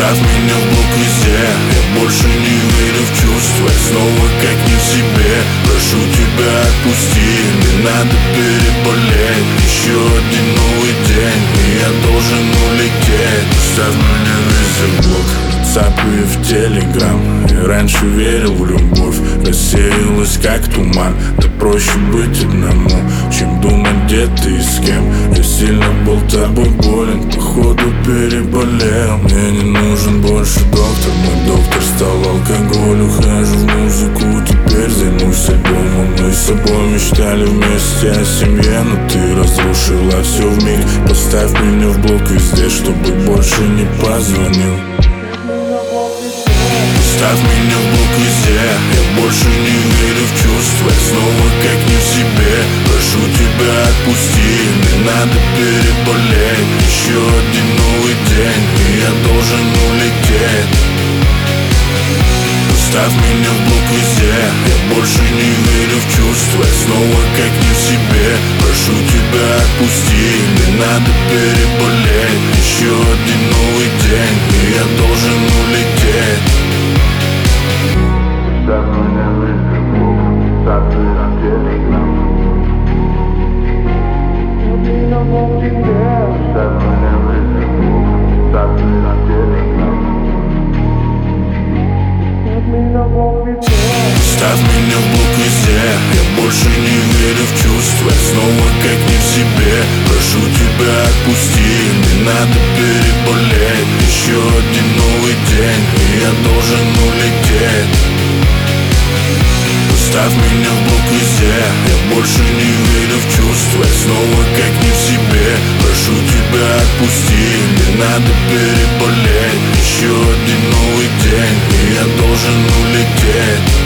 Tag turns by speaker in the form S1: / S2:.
S1: Ставь меня в блок везде. Я больше не верю в чувства, снова как не в себе. Прошу тебя, отпусти, не надо переболеть. Еще один новый день, и я должен улететь. Ставь меня везде в блок, цапаю в телеграм. Я раньше верил в любовь, рассеялась как туман. Да проще быть одному, чем думать где ты и с кем. Я сильно был тобой болен, походу переболел. Мне не нужен больше доктор, мой доктор стал алкоголь. Ухожу в музыку, теперь займусь альбомом. Мы с собой мечтали вместе о семье, но ты разрушила все вмиг. Поставь меня в блок везде, чтобы больше не позвонил. Ставь меня в блок везде. Я больше не верю в чувства, снова как не в себе. Прошу тебя, отпусти, не надо переболеть. Еще один новый день, и я должен улететь. Ставь меня в блок везде. Я больше не верю в чувства, снова как не в себе. Прошу тебя, отпусти, не надо переболеть. Еще один новый день, и я должен улететь. Ставь меня везде в блок, ставь меня в телеграм. Ставь меня везде в блок, ставь меня в телеграм. Ставь меня в блок везде. Я больше не верю в чувства, снова как не в себе. Прошу тебя, отпусти, не надо переболеть. Еще один новый день, и я должен улететь. Ставь меня в блок везде. Я больше не верю в чувства, снова как не в себе. Прошу тебя, отпусти, не надо переболеть. Еще один новый день, и я должен улететь.